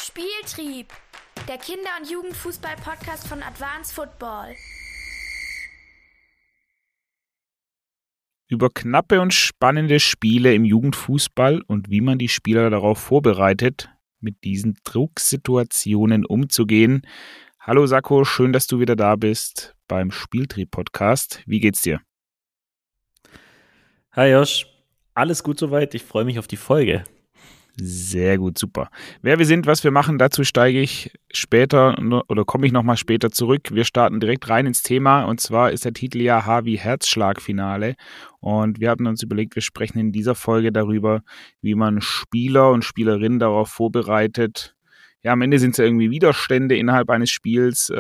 Spieltrieb, der Kinder- und Jugendfußball-Podcast von Advanced Football. Über knappe und spannende Spiele im Jugendfußball und wie man die Spieler darauf vorbereitet, mit diesen Drucksituationen umzugehen. Hallo Sacco, schön, dass du wieder da bist beim Spieltrieb-Podcast. Wie geht's dir? Hi Josh, alles gut soweit. Ich freue mich auf die Folge. Sehr gut, super. Wer wir sind, was wir machen, dazu steige ich später oder komme ich nochmal später zurück. Wir starten direkt rein ins Thema und zwar ist der Titel ja H wie Herzschlagfinale und wir hatten uns überlegt, wir sprechen in dieser Folge darüber, wie man Spieler und Spielerinnen darauf vorbereitet. Ja, am Ende sind es ja irgendwie Widerstände innerhalb eines Spiels,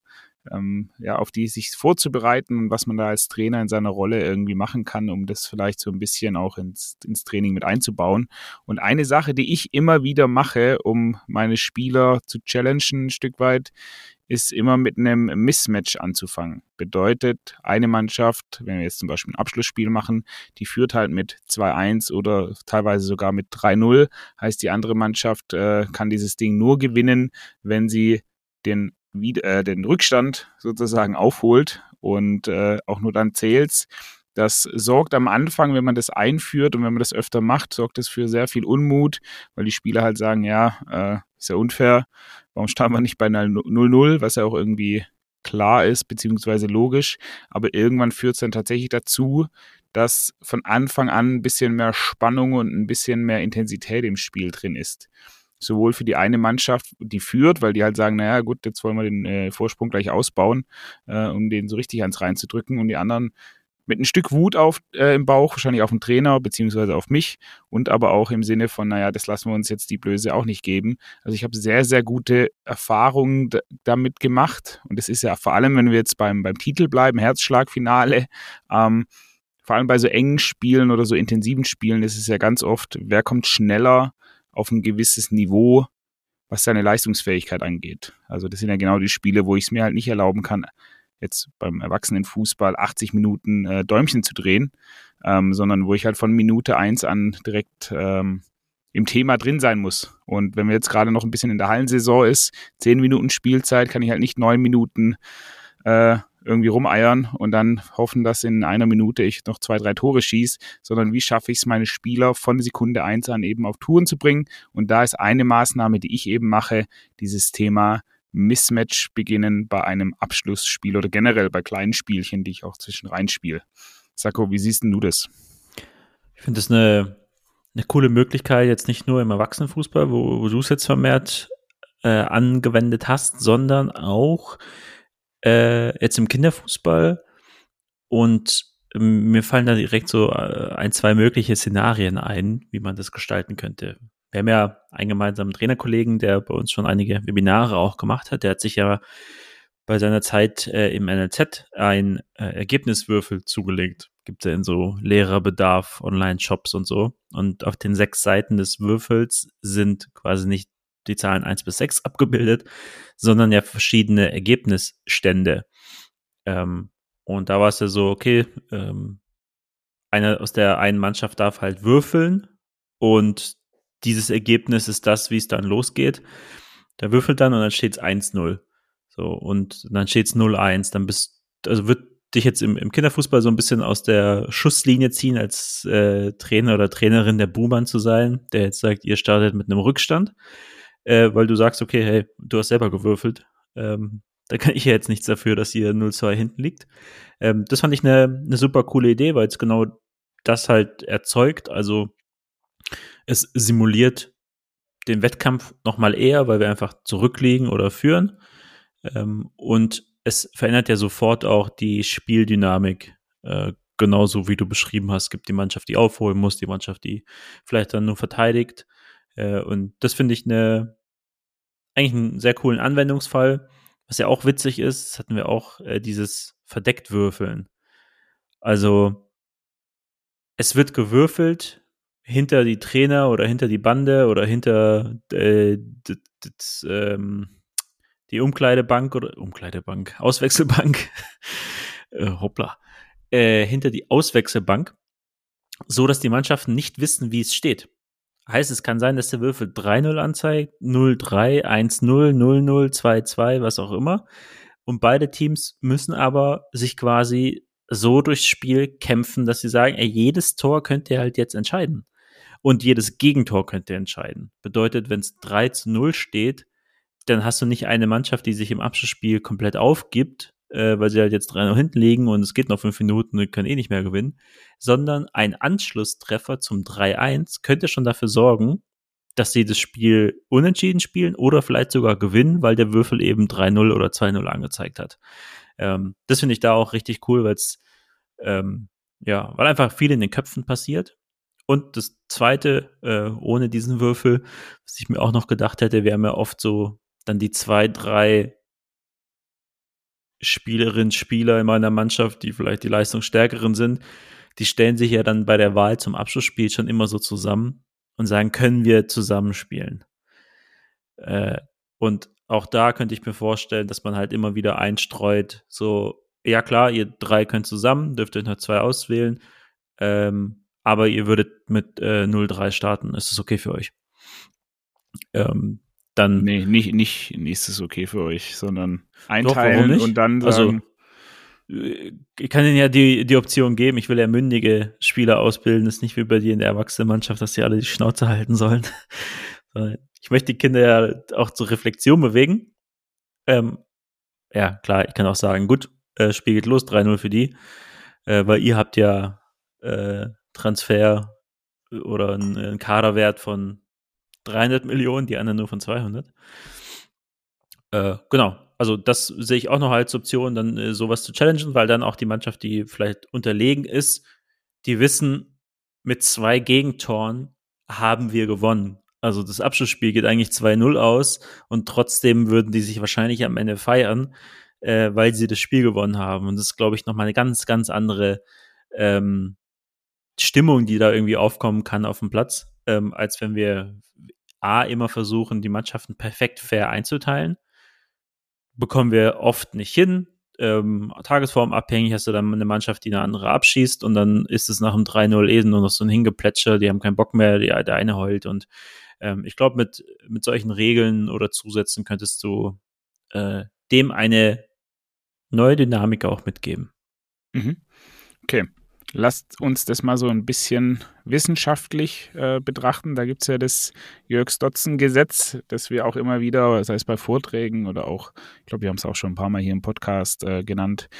auf die sich vorzubereiten und was man da als Trainer in seiner Rolle irgendwie machen kann, um das vielleicht so ein bisschen auch ins Training mit einzubauen. Und eine Sache, die ich immer wieder mache, um meine Spieler zu challengen ein Stück weit, ist immer mit einem Mismatch anzufangen. Bedeutet, eine Mannschaft, wenn wir jetzt zum Beispiel ein Abschlussspiel machen, die führt halt mit 2-1 oder teilweise sogar mit 3-0. Heißt, die andere Mannschaft kann dieses Ding nur gewinnen, wenn sie den Rückstand sozusagen aufholt und auch nur dann zählt's. Das sorgt am Anfang, wenn man das einführt und wenn man das öfter macht, sorgt das für sehr viel Unmut, weil die Spieler halt sagen, ist ja unfair, warum starten wir nicht bei einer 0-0, was ja auch irgendwie klar ist, beziehungsweise logisch, aber irgendwann führt es dann tatsächlich dazu, dass von Anfang an ein bisschen mehr Spannung und ein bisschen mehr Intensität im Spiel drin ist. Sowohl für die eine Mannschaft, die führt, weil die halt sagen, naja gut, jetzt wollen wir den Vorsprung gleich ausbauen, um den so richtig ans reinzudrücken und die anderen mit ein Stück Wut im Bauch, wahrscheinlich auf den Trainer beziehungsweise auf mich und aber auch im Sinne von, naja, das lassen wir uns jetzt die Blöße auch nicht geben. Also ich habe sehr, sehr gute Erfahrungen damit gemacht und das ist ja vor allem, wenn wir jetzt beim Titel bleiben, Herzschlagfinale, vor allem bei so engen Spielen oder so intensiven Spielen ist es ja ganz oft, wer kommt schneller auf ein gewisses Niveau, was seine Leistungsfähigkeit angeht. Also das sind ja genau die Spiele, wo ich es mir halt nicht erlauben kann, jetzt beim Erwachsenenfußball 80 Minuten Däumchen zu drehen, sondern wo ich halt von Minute 1 an direkt im Thema drin sein muss. Und wenn wir jetzt gerade noch ein bisschen in der Hallensaison ist, 10 Minuten Spielzeit, kann ich halt nicht 9 Minuten irgendwie rumeiern und dann hoffen, dass in einer Minute ich noch 2, 3 Tore schieße, sondern wie schaffe ich es, meine Spieler von Sekunde 1 an eben auf Touren zu bringen. Und da ist eine Maßnahme, die ich eben mache, dieses Thema Mismatch beginnen bei einem Abschlussspiel oder generell bei kleinen Spielchen, die ich auch zwischen rein spiele. Sacco, wie siehst denn du das? Ich finde das eine coole Möglichkeit, jetzt nicht nur im Erwachsenenfußball, wo du es jetzt vermehrt angewendet hast, sondern auch jetzt im Kinderfußball und mir fallen da direkt so 1, 2 mögliche Szenarien ein, wie man das gestalten könnte. Wir haben ja einen gemeinsamen Trainerkollegen, der bei uns schon einige Webinare auch gemacht hat. Der hat sich ja bei seiner Zeit im NLZ ein Ergebniswürfel zugelegt. Gibt es ja in so Lehrerbedarf, Online-Shops und so. Und auf den 6 Seiten des Würfels sind quasi nicht die Zahlen 1 bis 6 abgebildet, sondern ja verschiedene Ergebnisstände. Und da war es ja so, okay, einer aus der einen Mannschaft darf halt würfeln und dieses Ergebnis ist das, wie es dann losgeht. Der würfelt dann und dann steht es 1-0. So, und dann steht es 0-1. Dann wird dich jetzt im Kinderfußball so ein bisschen aus der Schusslinie ziehen, als Trainer oder Trainerin der Buhmann zu sein, der jetzt sagt, ihr startet mit einem Rückstand, weil du sagst, okay, hey, du hast selber gewürfelt. Da kann ich ja jetzt nichts dafür, dass ihr 0-2 hinten liegt. Das fand ich eine super coole Idee, weil es genau das halt erzeugt. Also es simuliert den Wettkampf nochmal eher, weil wir einfach zurückliegen oder führen. Und es verändert ja sofort auch die Spieldynamik, genauso wie du beschrieben hast. Es gibt die Mannschaft, die aufholen muss, die Mannschaft, die vielleicht dann nur verteidigt. Und das finde ich eigentlich einen sehr coolen Anwendungsfall. Was ja auch witzig ist, hatten wir auch dieses Verdecktwürfeln. Also es wird gewürfelt hinter die Trainer oder hinter die Bande oder hinter die Umkleidebank, Auswechselbank, hinter die Auswechselbank, so dass die Mannschaften nicht wissen, wie es steht. Heißt, es kann sein, dass der Würfel 3-0 anzeigt, 0-3, 1-0, 0-0, 2-2, was auch immer. Und beide Teams müssen aber sich quasi so durchs Spiel kämpfen, dass sie sagen, jedes Tor könnt ihr halt jetzt entscheiden. Und jedes Gegentor könnt ihr entscheiden. Bedeutet, wenn es 3-0 steht, dann hast du nicht eine Mannschaft, die sich im Abschlussspiel komplett aufgibt, weil sie halt jetzt 3-0 hinten liegen und es geht noch 5 Minuten und können nicht mehr gewinnen, sondern ein Anschlusstreffer zum 3-1 könnte schon dafür sorgen, dass sie das Spiel unentschieden spielen oder vielleicht sogar gewinnen, weil der Würfel eben 3-0 oder 2-0 angezeigt hat. Das finde ich da auch richtig cool, weil es weil einfach viel in den Köpfen passiert. Und das Zweite, ohne diesen Würfel, was ich mir auch noch gedacht hätte, wir haben ja oft so dann die 2, 3 Spielerinnen, Spieler in meiner Mannschaft, die vielleicht die leistungsstärkeren sind, die stellen sich ja dann bei der Wahl zum Abschlussspiel schon immer so zusammen und sagen, können wir zusammenspielen? Und auch da könnte ich mir vorstellen, dass man halt immer wieder einstreut, so, ja klar, ihr 3 könnt zusammen, dürft euch noch 2 auswählen, aber ihr würdet mit 0-3 starten. Ist das okay für euch? Dann Nee, nicht ist es okay für euch, sondern einteilen doch, und dann sagen. Also, ich kann ihnen ja die Option geben, ich will ja mündige Spieler ausbilden, das ist nicht wie bei dir in der Erwachsenenmannschaft, dass die alle die Schnauze halten sollen. Ich möchte die Kinder ja auch zur Reflexion bewegen. Ja, klar, ich kann auch sagen, gut, Spiel geht los, 3-0 für die, weil ihr habt ja Transfer oder einen Kaderwert von 300 Millionen, die anderen nur von 200. Genau, also das sehe ich auch noch als Option, dann sowas zu challengen, weil dann auch die Mannschaft, die vielleicht unterlegen ist, die wissen, mit 2 Gegentoren haben wir gewonnen. Also das Abschlussspiel geht eigentlich 2-0 aus und trotzdem würden die sich wahrscheinlich am Ende feiern, weil sie das Spiel gewonnen haben. Und das ist, glaube ich, nochmal eine ganz, ganz andere Stimmung, die da irgendwie aufkommen kann auf dem Platz, als wenn wir immer versuchen, die Mannschaften perfekt fair einzuteilen. Bekommen wir oft nicht hin. Tagesformabhängig hast du dann eine Mannschaft, die eine andere abschießt und dann ist es nach dem 3-0 nur noch so ein Hingeplätscher, die haben keinen Bock mehr, der eine heult und ich glaube, mit solchen Regeln oder Zusätzen könntest du dem eine neue Dynamik auch mitgeben. Okay. Lasst uns das mal so ein bisschen wissenschaftlich betrachten. Da gibt es ja das Yerkes-Dodson-Gesetz, das wir auch immer wieder, sei es bei Vorträgen oder auch, ich glaube, wir haben es auch schon ein paar Mal hier im Podcast genannt,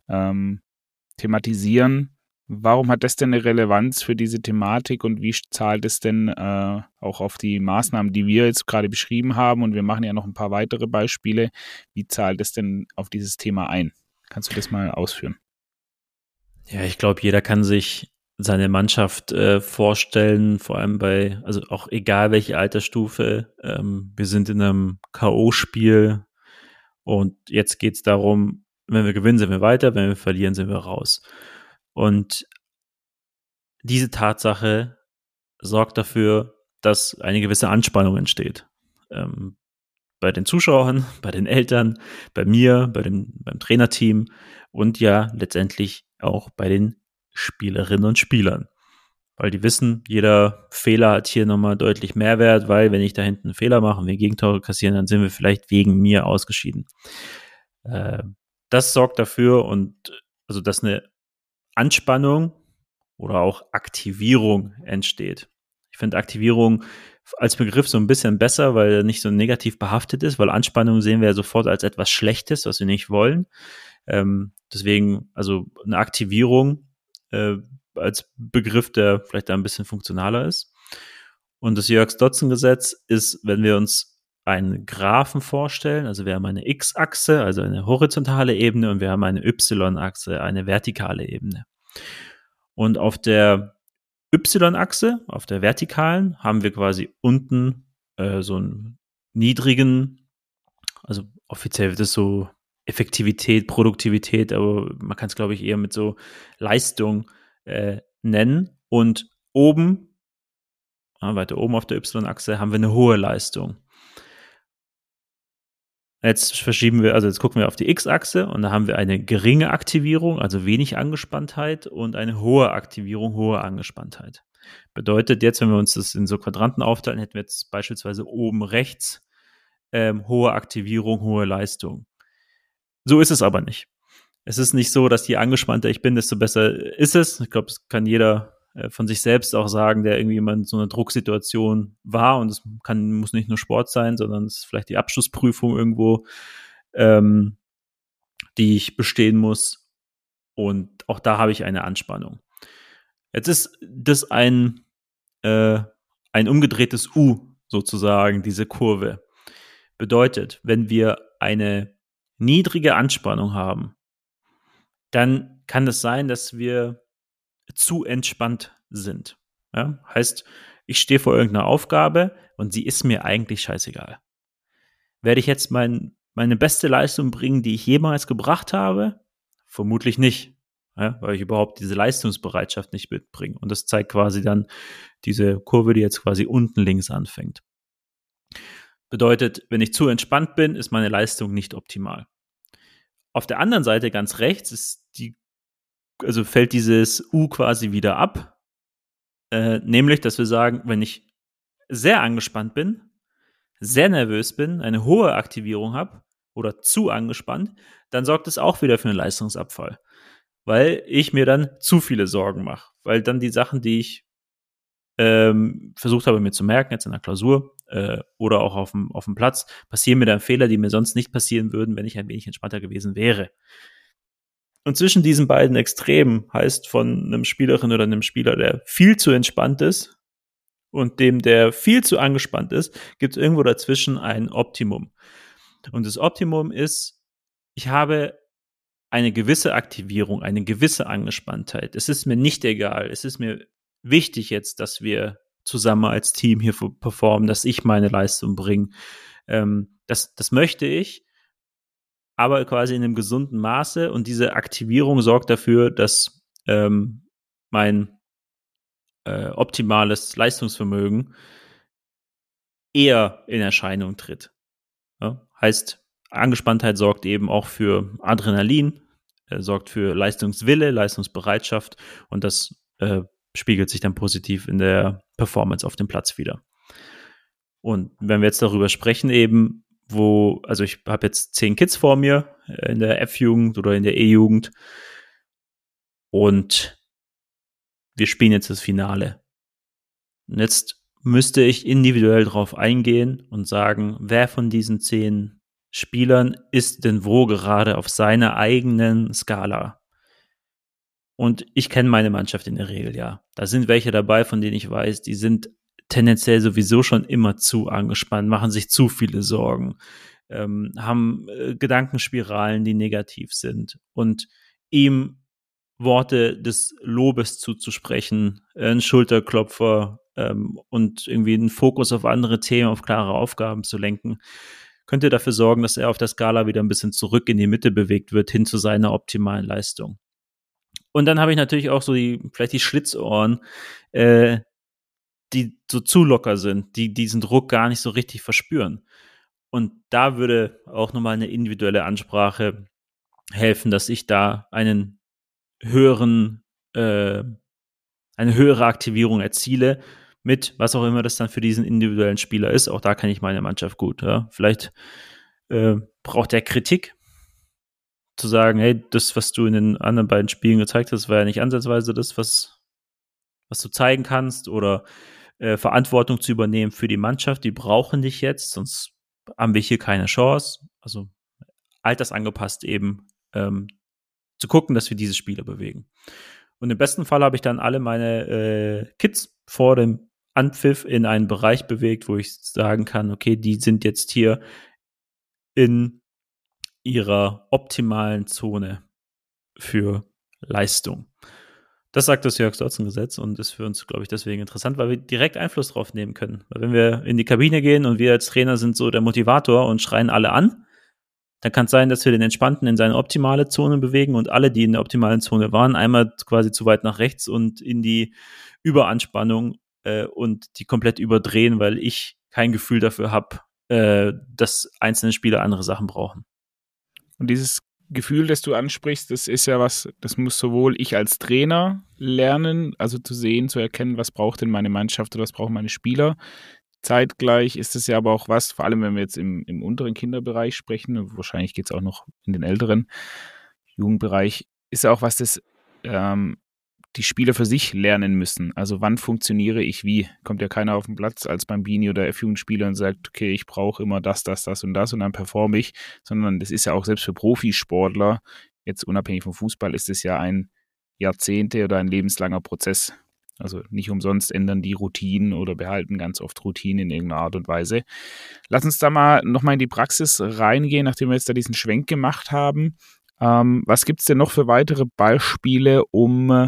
thematisieren. Warum hat das denn eine Relevanz für diese Thematik und wie zahlt es denn auch auf die Maßnahmen, die wir jetzt gerade beschrieben haben? Und wir machen ja noch ein paar weitere Beispiele. Wie zahlt es denn auf dieses Thema ein? Kannst du das mal ausführen? Ja, ich glaube, jeder kann sich seine Mannschaft vorstellen, vor allem also auch egal welche Altersstufe. Wir sind in einem K.O.-Spiel und jetzt geht es darum, wenn wir gewinnen, sind wir weiter, wenn wir verlieren, sind wir raus. Und diese Tatsache sorgt dafür, dass eine gewisse Anspannung entsteht. Bei den Zuschauern, bei den Eltern, bei mir, beim Trainerteam und ja letztendlich auch bei den Spielerinnen und Spielern. Weil die wissen, jeder Fehler hat hier nochmal deutlich Mehrwert, weil wenn ich da hinten einen Fehler mache und wir Gegentore kassieren, dann sind wir vielleicht wegen mir ausgeschieden. Das sorgt dafür also dass eine Anspannung oder auch Aktivierung entsteht. Ich finde Aktivierung als Begriff so ein bisschen besser, weil er nicht so negativ behaftet ist, weil Anspannung sehen wir ja sofort als etwas Schlechtes, was wir nicht wollen. Deswegen, also eine Aktivierung als Begriff, der vielleicht da ein bisschen funktionaler ist. Und das Yerkes-Dodson-Gesetz ist, wenn wir uns einen Graphen vorstellen, also wir haben eine X-Achse, also eine horizontale Ebene und wir haben eine Y-Achse, eine vertikale Ebene. Und auf der Y-Achse, auf der vertikalen, haben wir quasi unten so einen niedrigen, also offiziell wird es so Effektivität, Produktivität, aber man kann es, glaube ich, eher mit so Leistung nennen. Und oben, weiter oben auf der Y-Achse, haben wir eine hohe Leistung. Jetzt gucken wir auf die X-Achse und da haben wir eine geringe Aktivierung, also wenig Angespanntheit und eine hohe Aktivierung, hohe Angespanntheit. Bedeutet jetzt, wenn wir uns das in so Quadranten aufteilen, hätten wir jetzt beispielsweise oben rechts hohe Aktivierung, hohe Leistung. So ist es aber nicht. Es ist nicht so, dass je angespannter ich bin, desto besser ist es. Ich glaube, das kann jeder von sich selbst auch sagen, der irgendwie mal in so einer Drucksituation war, und es muss nicht nur Sport sein, sondern es ist vielleicht die Abschlussprüfung irgendwo, die ich bestehen muss, und auch da habe ich eine Anspannung. Jetzt ist das ein umgedrehtes U sozusagen, diese Kurve. Bedeutet, wenn wir eine niedrige Anspannung haben, dann kann es sein, dass wir zu entspannt sind. Ja? Heißt, ich stehe vor irgendeiner Aufgabe und sie ist mir eigentlich scheißegal. Werde ich jetzt meine beste Leistung bringen, die ich jemals gebracht habe? Vermutlich nicht, ja? Weil ich überhaupt diese Leistungsbereitschaft nicht mitbringe. Und das zeigt quasi dann diese Kurve, die jetzt quasi unten links anfängt. Bedeutet, wenn ich zu entspannt bin, ist meine Leistung nicht optimal. Auf der anderen Seite, ganz rechts, fällt dieses U quasi wieder ab. Nämlich, dass wir sagen, wenn ich sehr angespannt bin, sehr nervös bin, eine hohe Aktivierung habe oder zu angespannt, dann sorgt es auch wieder für einen Leistungsabfall. Weil ich mir dann zu viele Sorgen mache. Weil dann die Sachen, die ich versucht habe, mir zu merken, jetzt in der Klausur oder auch auf dem Platz, passieren mir dann Fehler, die mir sonst nicht passieren würden, wenn ich ein wenig entspannter gewesen wäre. Und zwischen diesen beiden Extremen, heißt von einem Spielerin oder einem Spieler, der viel zu entspannt ist, und dem, der viel zu angespannt ist, gibt es irgendwo dazwischen ein Optimum. Und das Optimum ist, ich habe eine gewisse Aktivierung, eine gewisse Angespanntheit. Es ist mir nicht egal, es ist mir wichtig jetzt, dass wir zusammen als Team hier performen, dass ich meine Leistung bringe. Das möchte ich, aber quasi in einem gesunden Maße, und diese Aktivierung sorgt dafür, dass mein optimales Leistungsvermögen eher in Erscheinung tritt. Ja? Heißt, Angespanntheit sorgt eben auch für Adrenalin, sorgt für Leistungswille, Leistungsbereitschaft, und das spiegelt sich dann positiv in der Performance auf dem Platz wieder. Und wenn wir jetzt darüber sprechen eben, ich habe jetzt 10 Kids vor mir in der F-Jugend oder in der E-Jugend, und wir spielen jetzt das Finale. Und jetzt müsste ich individuell drauf eingehen und sagen, wer von diesen 10 Spielern ist denn wo gerade auf seiner eigenen Skala? Und ich kenne meine Mannschaft in der Regel, ja. Da sind welche dabei, von denen ich weiß, die sind tendenziell sowieso schon immer zu angespannt, machen sich zu viele Sorgen, haben Gedankenspiralen, die negativ sind. Und ihm Worte des Lobes zuzusprechen, einen Schulterklopfer und irgendwie einen Fokus auf andere Themen, auf klare Aufgaben zu lenken, könnte dafür sorgen, dass er auf der Skala wieder ein bisschen zurück in die Mitte bewegt wird, hin zu seiner optimalen Leistung. Und dann habe ich natürlich auch so vielleicht die Schlitzohren, die so zu locker sind, die diesen Druck gar nicht so richtig verspüren. Und da würde auch nochmal eine individuelle Ansprache helfen, dass ich da eine höhere Aktivierung erziele, mit was auch immer das dann für diesen individuellen Spieler ist. Auch da kenne ich meine Mannschaft gut. Ja. Vielleicht braucht er Kritik, zu sagen, hey, das, was du in den anderen beiden Spielen gezeigt hast, war ja nicht ansatzweise das, was du zeigen kannst, oder Verantwortung zu übernehmen für die Mannschaft. Die brauchen dich jetzt, sonst haben wir hier keine Chance. Also altersangepasst eben zu gucken, dass wir diese Spieler bewegen. Und im besten Fall habe ich dann alle meine Kids vor dem Anpfiff in einen Bereich bewegt, wo ich sagen kann, okay, die sind jetzt hier in ihrer optimalen Zone für Leistung. Das sagt das Jörg-Stolzen-Gesetz und ist für uns, glaube ich, deswegen interessant, weil wir direkt Einfluss drauf nehmen können. Weil wenn wir in die Kabine gehen und wir als Trainer sind so der Motivator und schreien alle an, dann kann es sein, dass wir den Entspannten in seine optimale Zone bewegen und alle, die in der optimalen Zone waren, einmal quasi zu weit nach rechts und in die Überanspannung und die komplett überdrehen, weil ich kein Gefühl dafür habe, dass einzelne Spieler andere Sachen brauchen. Und dieses Gefühl, das du ansprichst, das ist ja was, das muss sowohl ich als Trainer lernen, also zu sehen, zu erkennen, was braucht denn meine Mannschaft oder was brauchen meine Spieler. Zeitgleich ist es ja aber auch was, vor allem wenn wir jetzt im unteren Kinderbereich sprechen, wahrscheinlich geht es auch noch in den älteren Jugendbereich, ist ja auch was, das die Spieler für sich lernen müssen. Also wann funktioniere ich wie? Kommt ja keiner auf den Platz als Bambini oder F-Jugendspieler und sagt, okay, ich brauche immer das und dann performe ich, sondern das ist ja auch selbst für Profisportler, jetzt unabhängig vom Fußball, ist es ja ein Jahrzehnte oder ein lebenslanger Prozess. Also nicht umsonst ändern die Routinen oder behalten ganz oft Routinen in irgendeiner Art und Weise. Lass uns da mal nochmal in die Praxis reingehen, nachdem wir jetzt da diesen Schwenk gemacht haben. Was gibt es denn noch für weitere Beispiele, um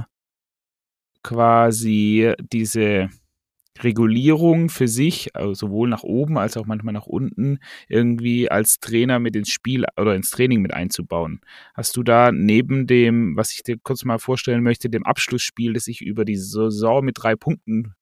quasi diese Regulierung für sich, also sowohl nach oben als auch manchmal nach unten, irgendwie als Trainer mit ins Spiel oder ins Training mit einzubauen? Hast du da neben dem, was ich dir kurz mal vorstellen möchte, dem Abschlussspiel, das ich über die Saison mit 3 Punkten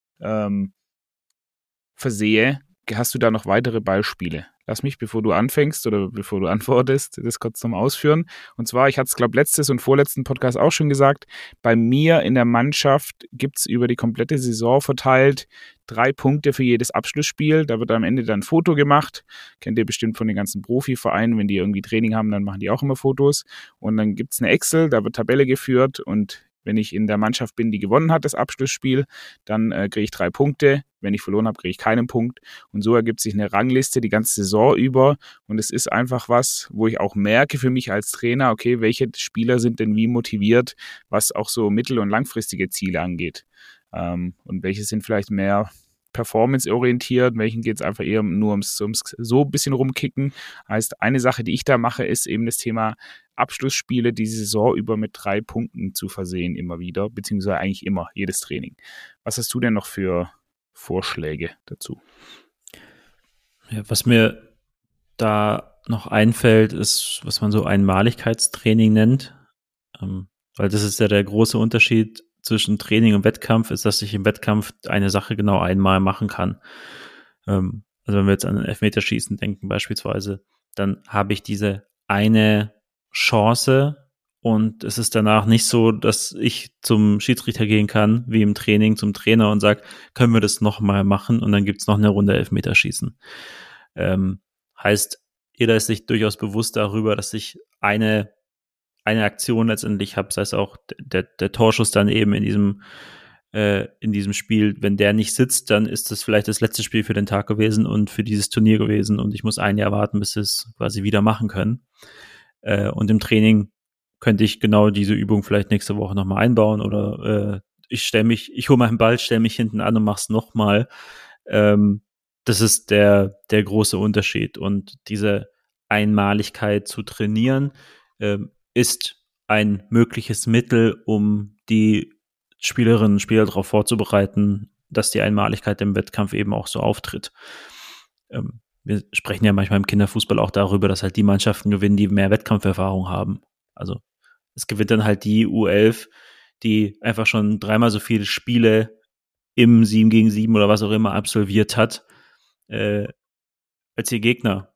versehe, hast du da noch weitere Beispiele? Lass mich, bevor du anfängst oder bevor du antwortest, das kurz nochmal ausführen. Und zwar, ich hatte es, glaube ich, letztes und vorletzten Podcast auch schon gesagt, bei mir in der Mannschaft gibt es über die komplette Saison verteilt 3 Punkte für jedes Abschlussspiel. Da wird am Ende dann ein Foto gemacht. Kennt ihr bestimmt von den ganzen Profivereinen, wenn die irgendwie Training haben, dann machen die auch immer Fotos. Und dann gibt es eine Excel, da wird Tabelle geführt und wenn ich in der Mannschaft bin, die gewonnen hat, das Abschlussspiel, dann kriege ich 3 Punkte. Wenn ich verloren habe, kriege ich keinen Punkt. Und so ergibt sich eine Rangliste die ganze Saison über. Und es ist einfach was, wo ich auch merke für mich als Trainer, okay, welche Spieler sind denn wie motiviert, was auch so mittel- und langfristige Ziele angeht. Und welche sind vielleicht mehr performance-orientiert, welchen geht es einfach eher nur ums so ein bisschen rumkicken. Heißt, eine Sache, die ich da mache, ist eben das Thema Abschlussspiele die Saison über mit 3 Punkten zu versehen immer wieder, beziehungsweise eigentlich immer, jedes Training. Was hast du denn noch für Vorschläge dazu? Ja, was mir da noch einfällt, ist, was man so Einmaligkeitstraining nennt. Weil das ist ja der große Unterschied zwischen Training und Wettkampf, ist, dass ich im Wettkampf eine Sache genau einmal machen kann. Also wenn wir jetzt an Elfmeterschießen denken beispielsweise, dann habe ich diese eine Chance und es ist danach nicht so, dass ich zum Schiedsrichter gehen kann, wie im Training, zum Trainer und sage, können wir das nochmal machen und dann gibt's noch eine Runde Elfmeterschießen. Heißt, jeder ist sich durchaus bewusst darüber, dass ich eine Aktion letztendlich habe, sei es auch der Torschuss dann eben in diesem Spiel, wenn der nicht sitzt, dann ist das vielleicht das letzte Spiel für den Tag gewesen und für dieses Turnier gewesen und ich muss ein Jahr warten, bis wir es quasi wieder machen können. Und im Training könnte ich genau diese Übung vielleicht nächste Woche nochmal einbauen oder ich hole meinen Ball, stelle mich hinten an und mach's nochmal. Das ist der große Unterschied und diese Einmaligkeit zu trainieren, ist ein mögliches Mittel, um die Spielerinnen und Spieler darauf vorzubereiten, dass die Einmaligkeit im Wettkampf eben auch so auftritt. Wir sprechen ja manchmal im Kinderfußball auch darüber, dass halt die Mannschaften gewinnen, die mehr Wettkampferfahrung haben. Also es gewinnt dann halt die U11, die einfach schon 3-mal so viele Spiele im 7 gegen 7 oder was auch immer absolviert hat, als ihr Gegner.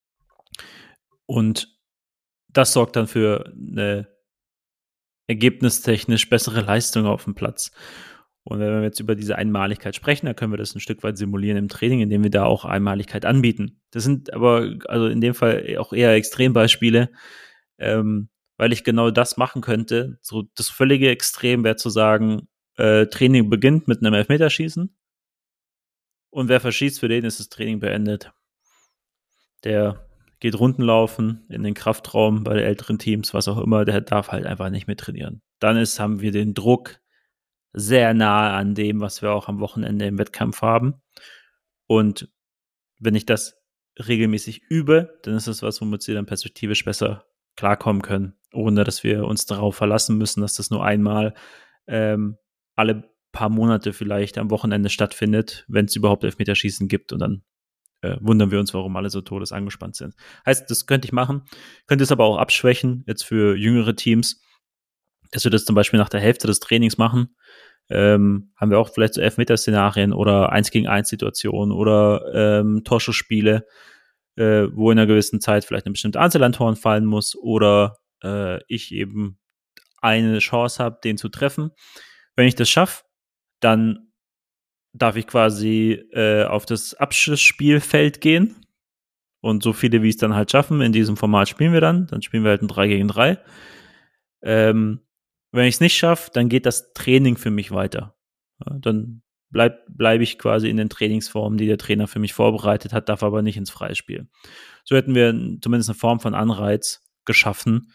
Und das sorgt dann für eine ergebnistechnisch bessere Leistung auf dem Platz. Und wenn wir jetzt über diese Einmaligkeit sprechen, dann können wir das ein Stück weit simulieren im Training, indem wir da auch Einmaligkeit anbieten. Das sind aber also in dem Fall auch eher Extrembeispiele, weil ich genau das machen könnte. So das völlige Extrem wäre zu sagen, Training beginnt mit einem Elfmeterschießen und wer verschießt, für den ist das Training beendet. Der geht Runden laufen in den Kraftraum bei den älteren Teams, was auch immer, der darf halt einfach nicht mehr trainieren. Dann haben wir den Druck sehr nahe an dem, was wir auch am Wochenende im Wettkampf haben. Und wenn ich das regelmäßig übe, dann ist das was, womit sie dann perspektivisch besser klarkommen können, ohne dass wir uns darauf verlassen müssen, dass das nur einmal alle paar Monate vielleicht am Wochenende stattfindet, wenn es überhaupt Elfmeterschießen gibt und dann wundern wir uns, warum alle so todesangespannt sind. Heißt, das könnte ich machen, könnte es aber auch abschwächen, jetzt für jüngere Teams, dass wir das zum Beispiel nach der Hälfte des Trainings machen. Haben wir auch vielleicht so Elfmeter-Szenarien oder 1-gegen-1-Situationen oder Torschussspiele, wo in einer gewissen Zeit vielleicht eine bestimmte Anzahl an Toren fallen muss oder ich eben eine Chance habe, den zu treffen. Wenn ich das schaffe, dann darf ich quasi auf das Abschlussspielfeld gehen und so viele, wie es dann halt schaffen, in diesem Format spielen wir dann spielen wir halt ein 3 gegen 3. Wenn ich es nicht schaffe, dann geht das Training für mich weiter. Ja, dann bleib ich quasi in den Trainingsformen, die der Trainer für mich vorbereitet hat, darf aber nicht ins Freispiel. So hätten wir zumindest eine Form von Anreiz geschaffen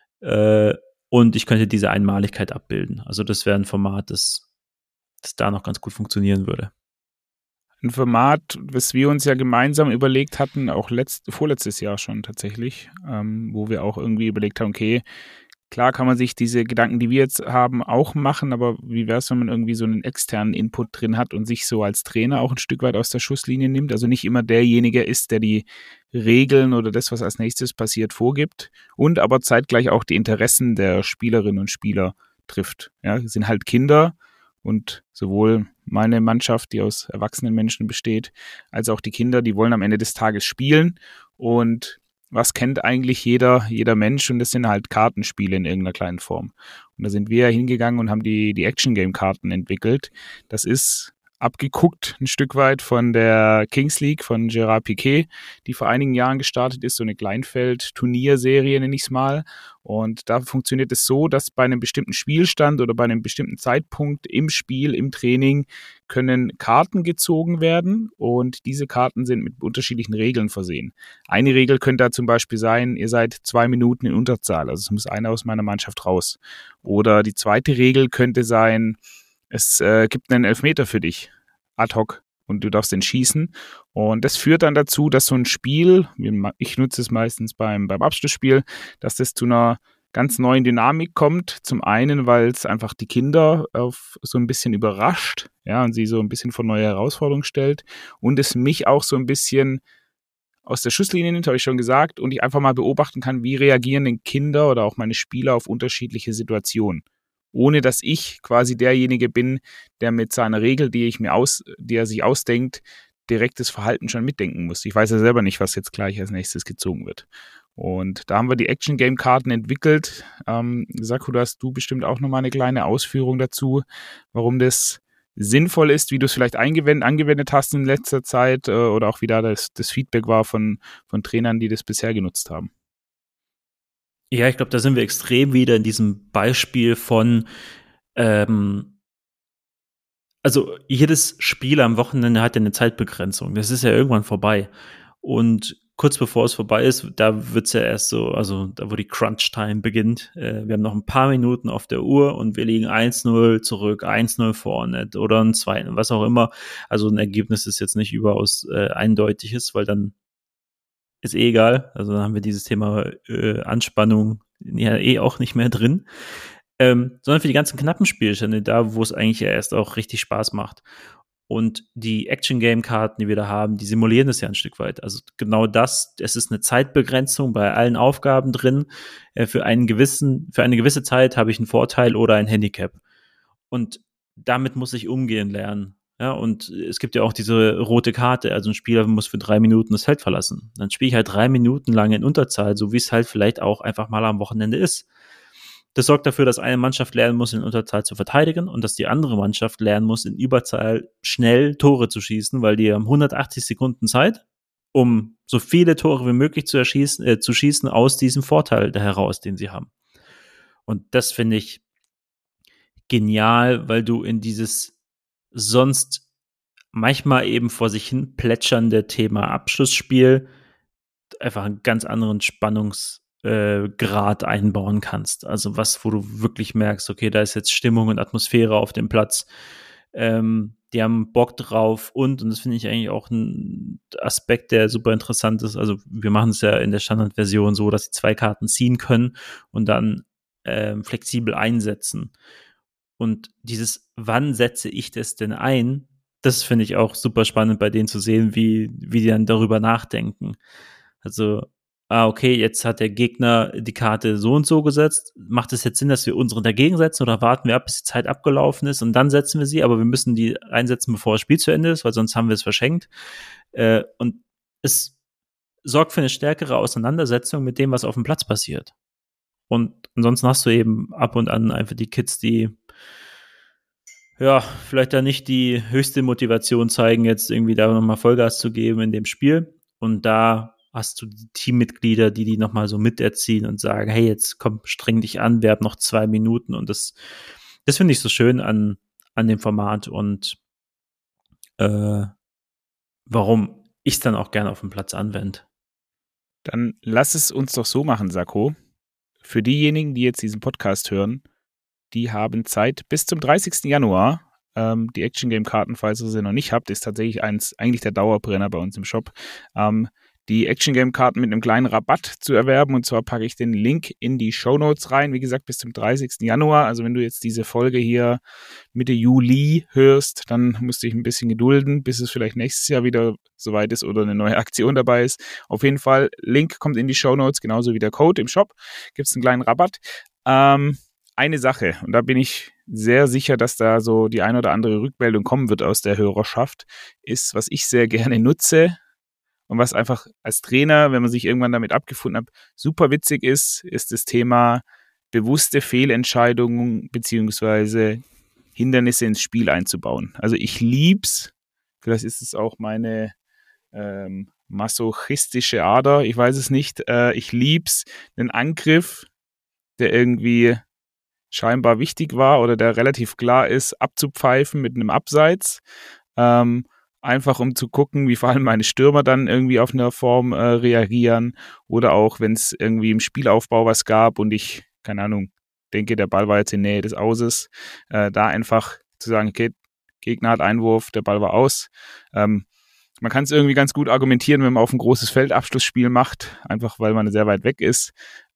und ich könnte diese Einmaligkeit abbilden. Also das wäre ein Format, das da noch ganz gut funktionieren würde. Ein Format, was wir uns ja gemeinsam überlegt hatten, auch vorletztes Jahr schon tatsächlich, wo wir auch irgendwie überlegt haben, okay, klar kann man sich diese Gedanken, die wir jetzt haben, auch machen, aber wie wäre es, wenn man irgendwie so einen externen Input drin hat und sich so als Trainer auch ein Stück weit aus der Schusslinie nimmt? Also nicht immer derjenige ist, der die Regeln oder das, was als nächstes passiert, vorgibt und aber zeitgleich auch die Interessen der Spielerinnen und Spieler trifft. Ja, es sind halt Kinder und sowohl meine Mannschaft, die aus erwachsenen Menschen besteht, als auch die Kinder, die wollen am Ende des Tages spielen und was kennt eigentlich jeder Mensch? Und das sind halt Kartenspiele in irgendeiner kleinen Form. Und da sind wir hingegangen und haben die Action-Game-Karten entwickelt. Das ist abgeguckt ein Stück weit von der Kings League von Gerard Piquet, die vor einigen Jahren gestartet ist, so eine Kleinfeld-Turnierserie nenne ich es mal. Und da funktioniert es so, dass bei einem bestimmten Spielstand oder bei einem bestimmten Zeitpunkt im Spiel, im Training, können Karten gezogen werden und diese Karten sind mit unterschiedlichen Regeln versehen. Eine Regel könnte da zum Beispiel sein, ihr seid 2 Minuten in Unterzahl, also es muss einer aus meiner Mannschaft raus. Oder die zweite Regel könnte sein, es gibt einen Elfmeter für dich, ad hoc, und du darfst den schießen. Und das führt dann dazu, dass so ein Spiel, ich nutze es meistens beim Abschlussspiel, dass das zu einer ganz neuen Dynamik kommt. Zum einen, weil es einfach die Kinder auf so ein bisschen überrascht, ja, und sie so ein bisschen vor neue Herausforderungen stellt. Und es mich auch so ein bisschen aus der Schusslinie nimmt, habe ich schon gesagt, und ich einfach mal beobachten kann, wie reagieren denn Kinder oder auch meine Spieler auf unterschiedliche Situationen. Ohne dass ich quasi derjenige bin, der mit seiner Regel, die er sich ausdenkt, direktes Verhalten schon mitdenken muss. Ich weiß ja selber nicht, was jetzt gleich als nächstes gezogen wird. Und da haben wir die Action-Game-Karten entwickelt. Sakura, hast du bestimmt auch nochmal eine kleine Ausführung dazu, warum das sinnvoll ist, wie du es vielleicht angewendet hast in letzter Zeit oder auch wie da das Feedback war von Trainern, die das bisher genutzt haben. Ja, ich glaube, da sind wir extrem wieder in diesem Beispiel von also jedes Spiel am Wochenende hat ja eine Zeitbegrenzung. Das ist ja irgendwann vorbei. Und kurz bevor es vorbei ist, da wird's ja erst so, also da wo die Crunch-Time beginnt. Wir haben noch ein paar Minuten auf der Uhr und wir liegen 1-0 zurück, 1-0 vorne oder ein 2, was auch immer. Also ein Ergebnis ist jetzt nicht überaus eindeutiges, weil dann ist egal. Also dann haben wir dieses Thema Anspannung ja auch nicht mehr drin. Sondern für die ganzen knappen Spielstände, da wo es eigentlich ja erst auch richtig Spaß macht. Und die Action-Game-Karten, die wir da haben, die simulieren das ja ein Stück weit. Also genau das, es ist eine Zeitbegrenzung bei allen Aufgaben drin. Für eine gewisse Zeit habe ich einen Vorteil oder ein Handicap. Und damit muss ich umgehen lernen. Ja, und es gibt ja auch diese rote Karte, also ein Spieler muss für 3 Minuten das Feld verlassen. Dann spiele ich halt 3 Minuten lang in Unterzahl, so wie es halt vielleicht auch einfach mal am Wochenende ist. Das sorgt dafür, dass eine Mannschaft lernen muss, in Unterzahl zu verteidigen und dass die andere Mannschaft lernen muss, in Überzahl schnell Tore zu schießen, weil die haben 180 Sekunden Zeit, um so viele Tore wie möglich zu schießen aus diesem Vorteil heraus, den sie haben. Und das finde ich genial, weil du in dieses sonst manchmal eben vor sich hin plätschernde Thema Abschlussspiel einfach einen ganz anderen Spannungsgrad einbauen kannst. Also wo du wirklich merkst, okay, da ist jetzt Stimmung und Atmosphäre auf dem Platz. Die haben Bock drauf und das finde ich eigentlich auch ein Aspekt, der super interessant ist. Also wir machen es ja in der Standardversion so, dass sie 2 Karten ziehen können und dann flexibel einsetzen. Und dieses, wann setze ich das denn ein, das finde ich auch super spannend bei denen zu sehen, wie die dann darüber nachdenken. Also, okay, jetzt hat der Gegner die Karte so und so gesetzt. Macht es jetzt Sinn, dass wir unsere dagegen setzen oder warten wir ab, bis die Zeit abgelaufen ist und dann setzen wir sie, aber wir müssen die einsetzen, bevor das Spiel zu Ende ist, weil sonst haben wir es verschenkt. Und es sorgt für eine stärkere Auseinandersetzung mit dem, was auf dem Platz passiert. Und ansonsten hast du eben ab und an einfach die Kids, die ja, vielleicht da nicht die höchste Motivation zeigen, jetzt irgendwie da nochmal Vollgas zu geben in dem Spiel. Und da hast du die Teammitglieder, die nochmal so miterziehen und sagen, hey, jetzt komm, streng dich an, wir haben noch 2 Minuten. Und das finde ich so schön an dem Format und warum ich es dann auch gerne auf dem Platz anwende. Dann lass es uns doch so machen, Sakko. Für diejenigen, die jetzt diesen Podcast hören, die haben Zeit bis zum 30. Januar. Die Action Game Karten, falls ihr sie noch nicht habt, ist tatsächlich eigentlich der Dauerbrenner bei uns im Shop. Die Action Game Karten mit einem kleinen Rabatt zu erwerben. Und zwar packe ich den Link in die Shownotes rein. Wie gesagt, bis zum 30. Januar. Also wenn du jetzt diese Folge hier Mitte Juli hörst, dann musst du dich ein bisschen gedulden, bis es vielleicht nächstes Jahr wieder soweit ist oder eine neue Aktion dabei ist. Auf jeden Fall, Link kommt in die Shownotes, genauso wie der Code im Shop. Gibt es einen kleinen Rabatt. Eine Sache, und da bin ich sehr sicher, dass da so die ein oder andere Rückmeldung kommen wird aus der Hörerschaft, ist, was ich sehr gerne nutze und was einfach als Trainer, wenn man sich irgendwann damit abgefunden hat, super witzig ist das Thema bewusste Fehlentscheidungen beziehungsweise Hindernisse ins Spiel einzubauen. Also ich lieb's, vielleicht ist es auch meine masochistische Ader, ich weiß es nicht, ich lieb's, einen Angriff, der irgendwie scheinbar wichtig war oder der relativ klar ist, abzupfeifen mit einem Abseits. Einfach um zu gucken, wie vor allem meine Stürmer dann irgendwie auf eine Form reagieren oder auch, wenn es irgendwie im Spielaufbau was gab und ich, keine Ahnung, denke, der Ball war jetzt in Nähe des Auses, da einfach zu sagen, okay, Gegner hat Einwurf, der Ball war aus. Man kann es irgendwie ganz gut argumentieren, wenn man auf ein großes Feld Abschlussspiel macht, einfach weil man sehr weit weg ist.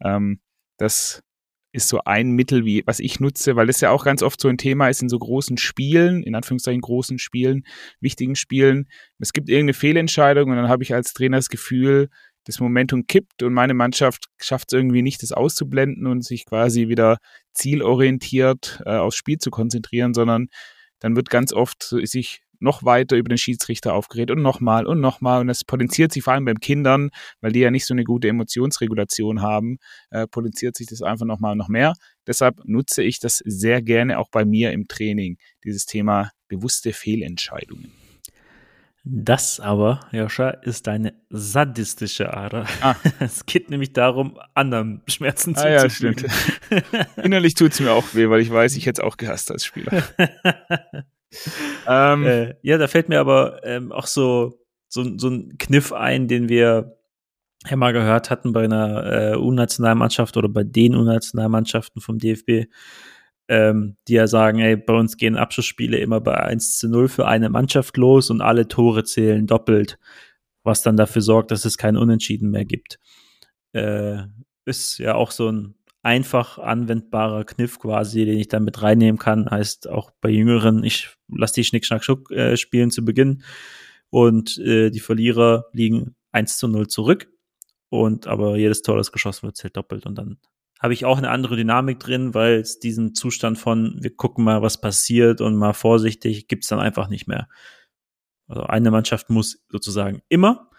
Das ist so ein Mittel, was ich nutze, weil das ja auch ganz oft so ein Thema ist in so großen Spielen, in Anführungszeichen großen Spielen, wichtigen Spielen. Es gibt irgendeine Fehlentscheidung und dann habe ich als Trainer das Gefühl, das Momentum kippt und meine Mannschaft schafft es irgendwie nicht, das auszublenden und sich quasi wieder zielorientiert aufs Spiel zu konzentrieren, sondern dann wird ganz oft sich noch weiter über den Schiedsrichter aufgeregt und nochmal und das potenziert sich vor allem beim Kindern, weil die ja nicht so eine gute Emotionsregulation haben, potenziert sich das einfach noch mehr. Deshalb nutze ich das sehr gerne auch bei mir im Training, dieses Thema bewusste Fehlentscheidungen. Das aber, Joscha, ist eine sadistische Ader. Es geht nämlich darum, anderen Schmerzen zuzufügen. Ja, stimmt. Innerlich tut es mir auch weh, weil ich weiß, ich hätte es auch gehasst als Spieler. Ja, da fällt mir aber auch so ein Kniff ein, den wir ja mal gehört hatten bei einer U-Nationalmannschaft oder bei den U-Nationalmannschaften vom DFB, die ja sagen, ey, bei uns gehen Abschlussspiele immer bei 1:0 für eine Mannschaft los und alle Tore zählen doppelt, was dann dafür sorgt, dass es kein Unentschieden mehr gibt. Ist ja auch so ein einfach anwendbarer Kniff quasi, den ich dann mit reinnehmen kann. Heißt auch bei Jüngeren, ich lasse die Schnick-Schnack-Schuck spielen zu Beginn und die Verlierer liegen 1:0 zurück und aber jedes Tor, das geschossen wird, zählt doppelt und dann habe ich auch eine andere Dynamik drin, weil es diesen Zustand von wir gucken mal, was passiert und mal vorsichtig, gibt's dann einfach nicht mehr. Also eine Mannschaft muss sozusagen immer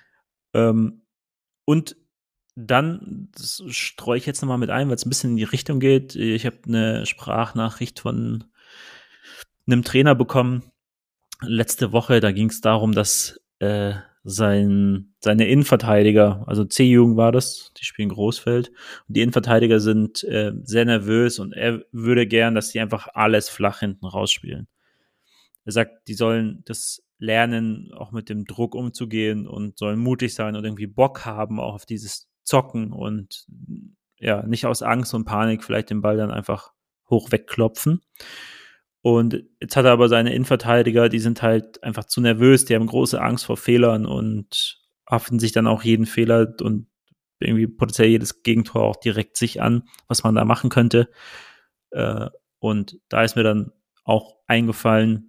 und dann, das streue ich jetzt nochmal mit ein, weil es ein bisschen in die Richtung geht. Ich habe eine Sprachnachricht von einem Trainer bekommen letzte Woche. Da ging es darum, dass seine Innenverteidiger, also C-Jugend war das, die spielen Großfeld, und die Innenverteidiger sind sehr nervös und er würde gern, dass die einfach alles flach hinten rausspielen. Er sagt, die sollen das lernen, auch mit dem Druck umzugehen und sollen mutig sein und irgendwie Bock haben auch auf dieses Zocken und ja, nicht aus Angst und Panik vielleicht den Ball dann einfach hoch wegklopfen. Und jetzt hat er aber seine Innenverteidiger, die sind halt einfach zu nervös, die haben große Angst vor Fehlern und haften sich dann auch jeden Fehler und irgendwie potenziell jedes Gegentor auch direkt sich an, was man da machen könnte. Und da ist mir dann auch eingefallen,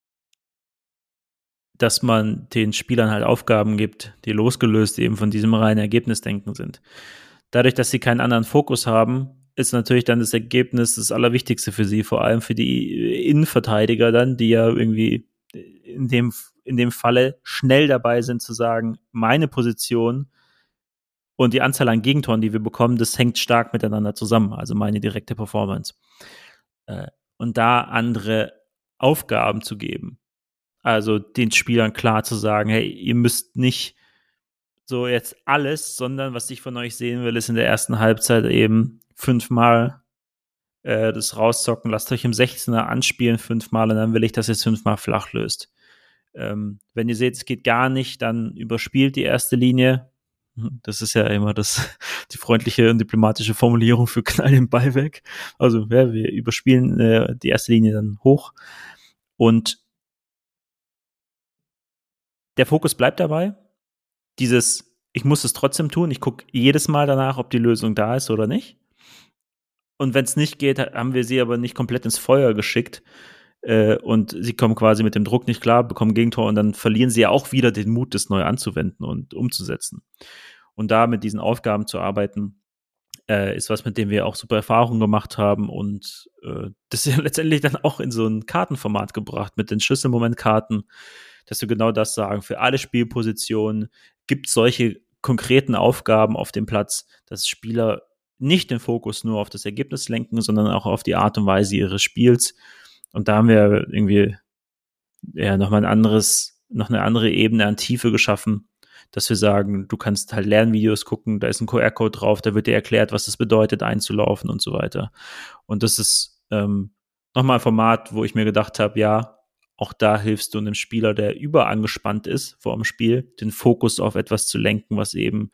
dass man den Spielern halt Aufgaben gibt, die losgelöst eben von diesem reinen Ergebnisdenken sind. Dadurch, dass sie keinen anderen Fokus haben, ist natürlich dann das Ergebnis das Allerwichtigste für sie, vor allem für die Innenverteidiger dann, die ja irgendwie in dem Falle schnell dabei sind zu sagen, meine Position Und die Anzahl an Gegentoren, die wir bekommen, das hängt stark miteinander zusammen, also meine direkte Performance. Und da andere Aufgaben zu geben, also den Spielern klar zu sagen, hey, ihr müsst nicht so jetzt alles, sondern was ich von euch sehen will, ist in der ersten Halbzeit eben 5-mal das rauszocken, lasst euch im 16er anspielen 5-mal und dann will ich, dass ihr es 5-mal flach löst. Wenn ihr seht, es geht gar nicht, dann überspielt die erste Linie. Das ist ja immer die freundliche und diplomatische Formulierung für knall den Ball weg. Also ja, wir überspielen die erste Linie dann hoch. Und der Fokus bleibt dabei. Ich muss es trotzdem tun. Ich gucke jedes Mal danach, ob die Lösung da ist oder nicht. Und wenn es nicht geht, haben wir sie aber nicht komplett ins Feuer geschickt. Und sie kommen quasi mit dem Druck nicht klar, bekommen Gegentor und dann verlieren sie ja auch wieder den Mut, das neu anzuwenden und umzusetzen. Und da mit diesen Aufgaben zu arbeiten, ist was, mit dem wir auch super Erfahrungen gemacht haben und das ist ja letztendlich dann auch in so ein Kartenformat gebracht mit den Schlüsselmomentkarten, dass wir genau das sagen. Für alle Spielpositionen gibt es solche konkreten Aufgaben auf dem Platz, dass Spieler nicht den Fokus nur auf das Ergebnis lenken, sondern auch auf die Art und Weise ihres Spiels. Und da haben wir irgendwie ja noch eine andere Ebene an Tiefe geschaffen, dass wir sagen, du kannst halt Lernvideos gucken, da ist ein QR-Code drauf, da wird dir erklärt, was es bedeutet, einzulaufen und so weiter. Und das ist nochmal ein Format, wo ich mir gedacht habe, ja, auch da hilfst du einem Spieler, der überangespannt ist vor dem Spiel, den Fokus auf etwas zu lenken, was ihm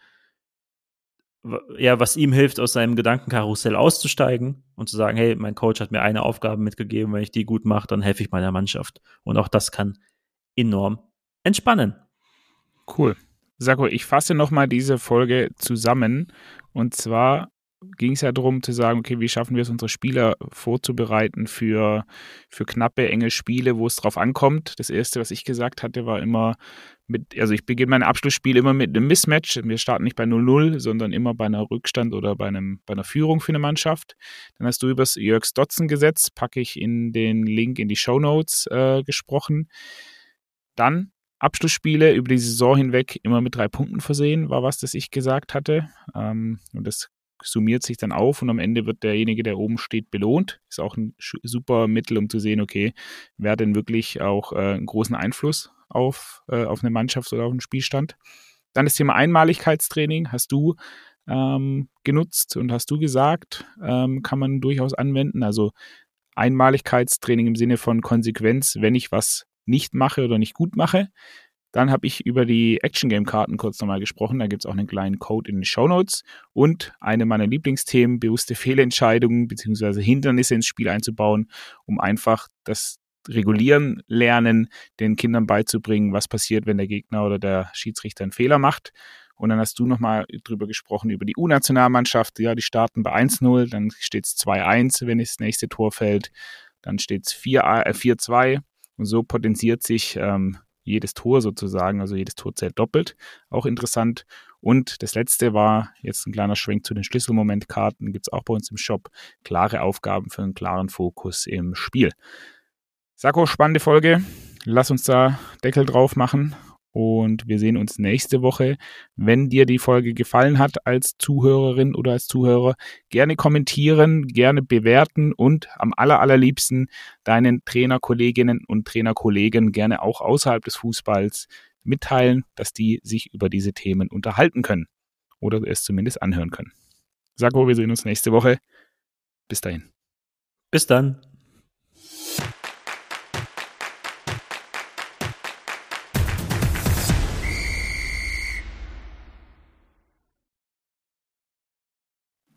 hilft, aus seinem Gedankenkarussell auszusteigen und zu sagen, hey, mein Coach hat mir eine Aufgabe mitgegeben, wenn ich die gut mache, dann helfe ich meiner Mannschaft. Und auch das kann enorm entspannen. Cool. Sako, ich fasse nochmal diese Folge zusammen. Und zwar ging es ja darum zu sagen, okay, wie schaffen wir es, unsere Spieler vorzubereiten für knappe, enge Spiele, wo es drauf ankommt. Das Erste, was ich gesagt hatte, war immer ich beginne meine Abschlussspiele immer mit einem Mismatch. Wir starten nicht bei 0-0, sondern immer bei einer Rückstand oder bei einer Führung für eine Mannschaft. Dann hast du über das Jörg-Stotzen-Gesetz, packe ich in den Link in die Shownotes gesprochen. Dann Abschlussspiele über die Saison hinweg immer mit 3 Punkten versehen, war was, das ich gesagt hatte. Und das summiert sich dann auf und am Ende wird derjenige, der oben steht, belohnt. Ist auch ein super Mittel, um zu sehen, okay, wer hat denn wirklich auch einen großen Einfluss auf eine Mannschaft oder auf einen Spielstand. Dann das Thema Einmaligkeitstraining hast du genutzt und hast du gesagt, kann man durchaus anwenden. Also Einmaligkeitstraining im Sinne von Konsequenz, wenn ich was nicht mache oder nicht gut mache. Dann habe ich über die Action-Game-Karten kurz nochmal gesprochen. Da gibt es auch einen kleinen Code in den Shownotes. Und eine meiner Lieblingsthemen, bewusste Fehlentscheidungen bzw. Hindernisse ins Spiel einzubauen, um einfach das Regulieren lernen, den Kindern beizubringen, was passiert, wenn der Gegner oder der Schiedsrichter einen Fehler macht. Und dann hast du nochmal drüber gesprochen, über die U-Nationalmannschaft. Ja, die starten bei 1-0, dann steht es 2-1, wenn das nächste Tor fällt. Dann steht es 4-2 und so potenziert sich jedes Tor sozusagen, also jedes Tor zählt doppelt. Auch interessant. Und das letzte war jetzt ein kleiner Schwenk zu den Schlüsselmomentkarten. Gibt es auch bei uns im Shop klare Aufgaben für einen klaren Fokus im Spiel. Sako, spannende Folge. Lass uns da Deckel drauf machen und wir sehen uns nächste Woche. Wenn dir die Folge gefallen hat als Zuhörerin oder als Zuhörer, gerne kommentieren, gerne bewerten und am allerliebsten deinen Trainerkolleginnen und Trainerkollegen gerne auch außerhalb des Fußballs mitteilen, dass die sich über diese Themen unterhalten können oder es zumindest anhören können. Sako, wir sehen uns nächste Woche. Bis dahin. Bis dann.